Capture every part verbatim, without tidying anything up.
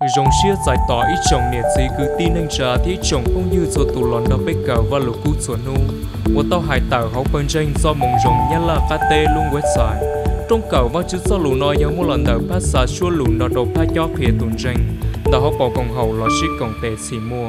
Rong xia giải tỏa ít chồng nè gì cứ tin anh trả thì chồng không như cho tụ lòn đó bê cờ và lục cú chuẩn nu. Và tao hải tàu học bên tranh do mong rong nhá là cá tê luôn website. Trong cờ và chữ do lù nói giống một lần đầu phát xa xua lù nó đầu phát cho phía tuần tranh. Đã học bỏ công hậu là sĩ công tệ xì mua.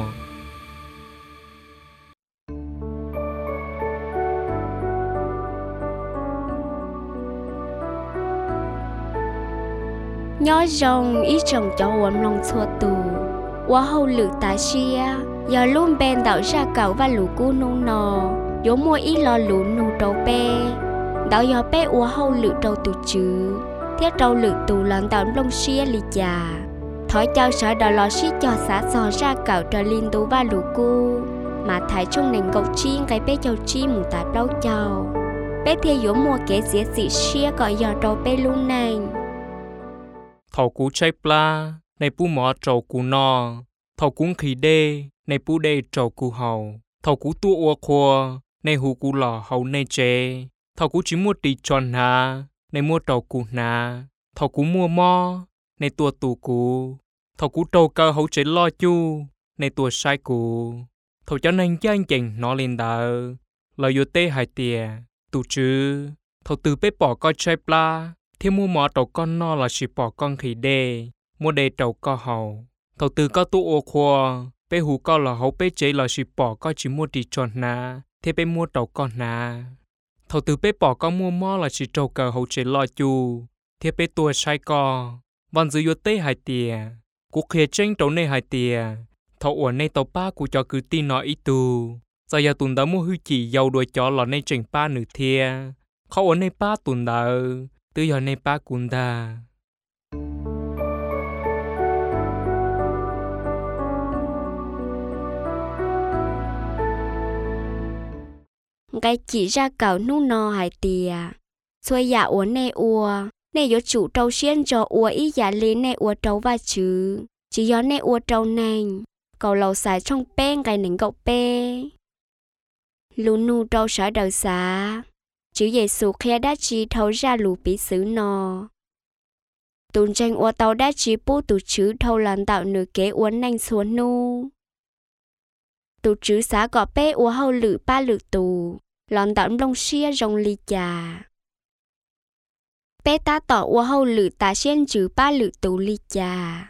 Nhớ rong ít chồng cho uống lòng xua tù quá hậu lự tá xia giờ luôn bên đảo ra cậu và lũ cú nung nò yếu mua ít lo lũ nung trâu bê đảo giờ bê quá hậu lự trâu tù chứ thiết trâu lự tù lần đảo lông xia lì già thói cháu sợ đảo lo xí cho xã dò ra cậu trở linh tù và lũ cú mà thái trong nền gọc chi cái bê châu chi mù tá đâu châu bê thia yếu mua kế dĩa dị xia gọi giờ trâu bê luôn này Thảo cú chay pla, này pu mỏ trầu cú no. Thảo cú khí đê, này pu đê trầu cú hầu. Thảo cú tu ua khua, này hú cú lò hầu này chế. Thảo cú chỉ mua tì tròn hà, này mua trầu cú nà. Thảo cú mua mò, này tua tù cú. Thảo cú trầu cơ hấu chế lo chu, này tua sai cú. Thảo cho nên chân chỉnh nó lên đờ. Lời yêu tê hai tìa, tù chứ. Thảo từ bếp bỏ coi chay pla. Thì mua mỏ trầu con no là chỉ bỏ con khỉ đê, mua đê trầu co hầu. Thầu từ có tụ ô khoa, bê hú co là hấu bê chế là chỉ bỏ có chỉ mua đi tròn nà, thế bê mua trầu con nà. Thầu từ bê bỏ có mua mỏ là chỉ trầu cờ hấu chế lo chu, thế bê tua sai co. Văn dư yếu tế hai tìa, cuộc khía tranh trầu nê hai tìa, thầu ổn nê tàu ba của cho cứ tin nói ý tù. Giờ giờ tuần đó mua hư chỉ dầu đuôi chó là nê trình ba nữ thia, khó ổn nê ba tuần đó. Từ giờ này ba cũng đà. Cái chỉ ra cậu nu no hải tìa. Xôi dạ ua nê ua. Nê yếu chủ trâu xiên cho ua ý dạ lý nê ua trâu và chứ. Chỉ gió nê ua trâu nành. Cậu lầu xài trong bên cái nỉnh cậu bê. Lũ nu trâu sở đầu xá. Chữ Giê-xu khi đã chỉ thấu ra lũ bí xứ nò. Tùn tranh ua tàu đã chỉ bố tù chữ thâu lần tạo nửa kế uốn nành xuống nu. Tù chữ xá gọ bê ua hâu lự ba lự tù, lần tạo lông xia rong ly chà. Bê ta tỏ ua hâu lự ta xiên chữ ba lự tù ly chà.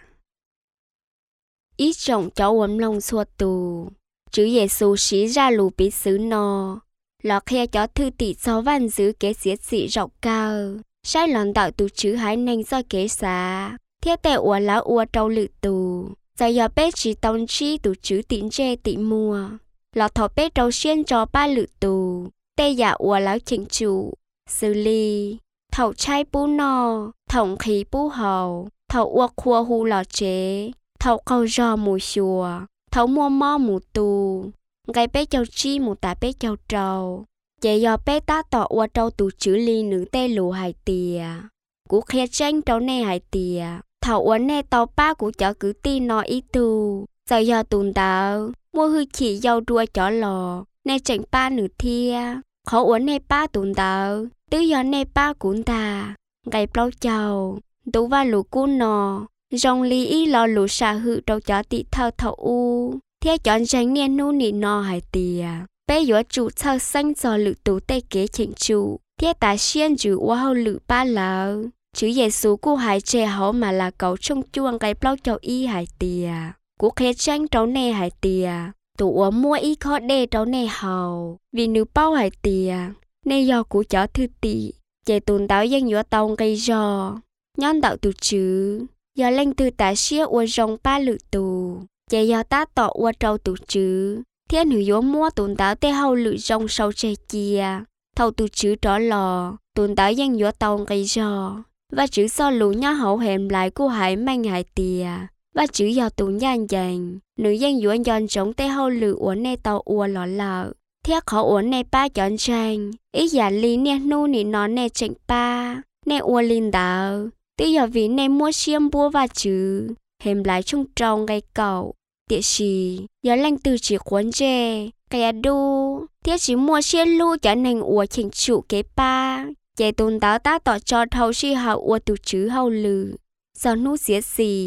Ít trọng cho uốn lông xua tù, chữ Giê-xu xí ra lũ bí xứ nò. Lọ khe cho thư tỷ sáu văn giữ kế xiết xị rộng cao. Sai lần tạo tù chữ hái nành do kế xá. Thiết tệ ua lá ua trâu lự tù. Giờ giờ bế chỉ tông chi tù chữ tín chê tị mua. Lọ thọ bế trâu xiên cho ba lự tù. Tê giả ua láo chính chủ. Xử lý. Thậu chai bú no. Thổng khí bú hầu. Thậu ua khua hù lọ chế. Thậu khâu rò mù xùa. Thậu mua mò mù tù. Ngày bé châu chi một tạ bé châu trâu. Chị do bé ta tỏ qua trâu tù chữ ly nữ tê lù hài tìa. Cú khía tranh trâu nê hài tìa. Thảo uốn nê tàu ba của chó cứ ti nó ý tù. Giờ do tùn tạo. Mua hư chỉ dâu đua chó lò. Nê tranh ba nữ thia. Khó uốn nê ba tùn tạo. Tứ do nê ba cuốn ta. Ngày bao châu. Tú va lù cú nò. Rong ly ý lo lù xà hư trâu chó tị thao thảo u. Thế chọn tranh niên nu nị no hải tìa. Bé yếu chủ thơ xanh do lự tù tê kế chỉnh chủ. Thế ta xiên chữ ua hâu lự ba lão. Chữ Giê-xu của hải chê hấu mà là cậu trong chuông cái blog cho y hải tìa. Cú khế tranh trâu nê hải tìa. Tụ ua mua y khó đê trâu nê hầu. Vì nữ bao hải tìa. Nê do cú chó thư tị. Chê tùn táo dân yếu tông gây rò. Nhón đạo tù chữ. Do lên từ ta xía ua rong ba lự tù. Chê do ta tỏ ua trâu tù chữ. Thế nữ yếu mua tùn táo tê hâu lự rong sâu chê chia. Thâu tù chữ trỏ lò. Tùn táo dân yếu tông gây rò. Và chữ so lũ nhá hậu hẹm lại của hải manh hải tìa. Và chữ do tù nhanh dành. Nữ dân yếu dọn trống tê hâu lự ua nê tàu ua lọ lợ. Thế khó ua nê ba chọn tranh. Ý giả lý nê nu nị nó nê chệnh ba. Nê ua linh đạo. Tí giờ vì nê mua xiêm bua và chữ. Hẹm lại chung trông gây cậu. Tiệ xì. Giờ lanh từ chỉ khuôn chê. Cái đu. Thế chỉ mua xiêm lưu cho nành ua chỉnh chủ kế ba. Chạy tùn táo ta tỏ cho thầu si hậu ua tù chữ hậu lử. Giờ nụ xía xì.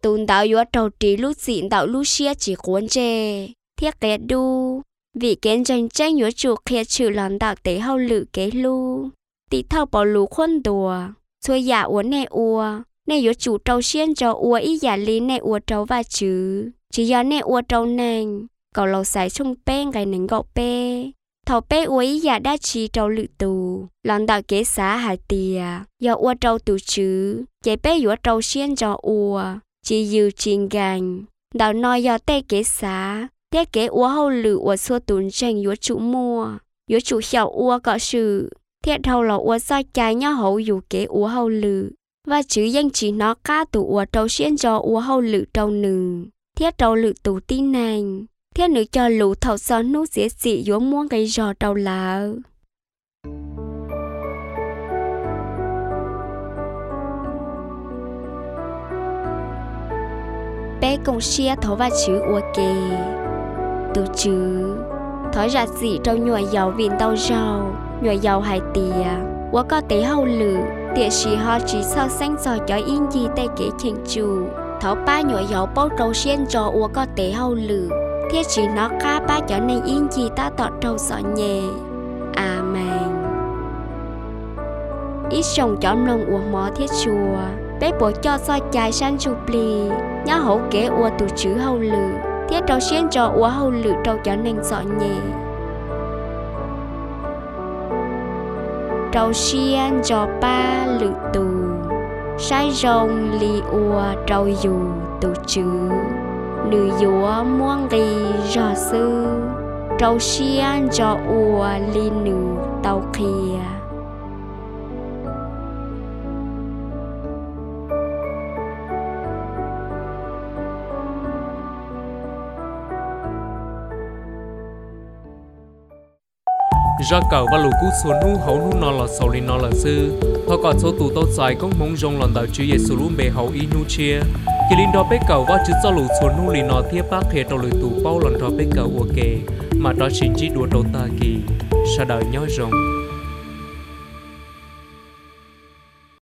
tùn tạo yếu trâu trí lúc xịn tạo lúc xia chỉ cuốn chê thiết kế đu vì kén tranh tranh yếu chủ kia trừ lần tạo tế hậu lử kế lu tí thao bỏ lù khuôn đùa xuôi dạ uốn nè ua nè yếu chủ trâu xiên cho ua ý giả lý nè ua trâu và chứ chỉ do nè ua trâu nành cậu lâu xài chung bên cái nành gạo bê thầu bê ua ý giả đa chi trâu lự tù lần tạo kế xá hải tìa do ua trâu tù chứ chế bê yếu trâu xiên cho ua chỉ dư trình gành đào nói do tê kế xá tê kế ua hậu lự ua xua tùn tranh yếu chủ mua yếu chủ hiểu ua có sự thiết thầu là ua sao trái nhau hậu dù kế ua hậu lự và chứ danh chỉ nó cá tụ ua trâu xiên cho ua hậu lự trâu nừng thiết trâu lự tù tin nành thiết nữ cho lũ thầu son nút dễ dị yếu muôn cái giò trâu lá bé công xia thấu và chữ ua kê từ chữ thói ra dị trâu nhồi dầu vìn tàu rau nhồi dầu hải tìa ua có tế hậu lự địa chỉ họ chỉ so sánh so cho in gì tay kế chỉnh chủ thấu ba nhồi dầu bao trâu xiên cho ua có tế hậu lự thiết chỉ nó cá ba cho nên in gì ta tọt trâu sọ nhẹ amen ít sông cho nông ua mò thiết chùa bé bộ cho so chạy sang chụp lì nhớ hậu kế ua từ chữ hậu lự thiết trâu xiên cho ua hậu lự trâu cho nên sọ nhẹ trâu xiên cho ba lự tù sai rồng li ua trâu dù tù chữ nữ dúa muông ghi rõ sư trâu xiên cho ua li nữ tàu kia ra cầu và lũ cú xuống nu hậu nu nọ là sầu lên nọ là sư họ còn số tụ tốt dài cũng mong rong lần đầu chúa Giêsu luôn bề hậu inu chia khi linh đó bé cầu và chữ cho lũ xuống nu lên nọ thiếp bác hệ trong lũ tụ bao lần đó bé cầu ok mà đó chính chỉ đùa đầu ta kỳ sa đời nhói rong